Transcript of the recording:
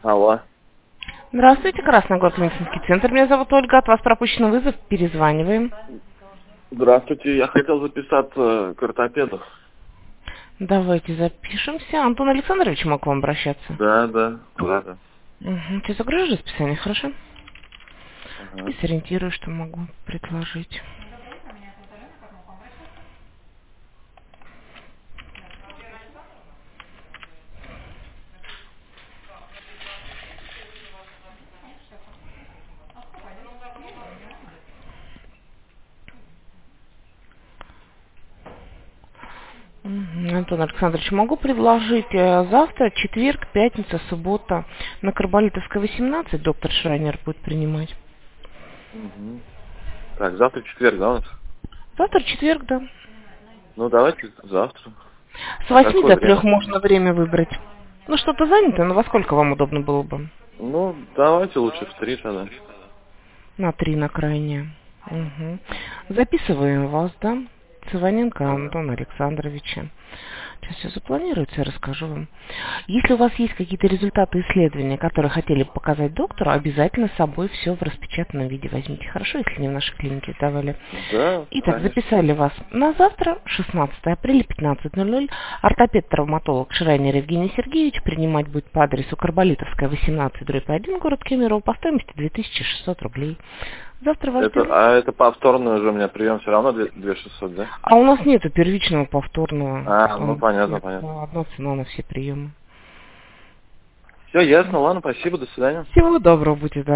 Алло. Здравствуйте, Красногорск медицинский центр. Меня зовут Ольга. От вас пропущен вызов. Перезваниваем. Здравствуйте, я хотел записаться к ортопеду. Давайте запишемся. Антон Александрович мог к вам обращаться? Да. Угу. Сейчас загружу расписание, хорошо? И Ага. сориентирую, что могу предложить. Антон Александрович, могу предложить завтра, четверг, пятница, суббота. На Карболитовской 18 доктор Шрайнер будет принимать. Угу. Так, завтра четверг, да, у нас? Завтра четверг, да. Ну, давайте завтра. С А 8 какое до 3 время? можно время выбрать. Ну, что-то занято, но во сколько вам удобно было бы? Ну, давайте лучше в 3 тогда. На 3 на крайне. Угу. Записываем вас, да? Цываненко Ага. Антона Александровича. Сейчас все запланируется, я расскажу вам. Если у вас есть какие-то результаты исследования, которые хотели бы показать доктору, обязательно с собой все в распечатанном виде возьмите. Хорошо, если не в нашей клинике сдавали. Да, Итак, конечно. записали вас на завтра, 16 апреля, 15:00. Ортопед-травматолог Шрайнер Евгений Сергеевич принимать будет по адресу Карболитовская, 18/1, город Кемерово, по стоимости 2600 рублей. Завтра вас ждем. Это повторный уже у меня прием все равно 2600, да? А у нас нету первичного повторного. Ну Там понятно. одна цена на все приемы. Все ясно, ладно, спасибо, до свидания. Всего доброго, будьте здоровы.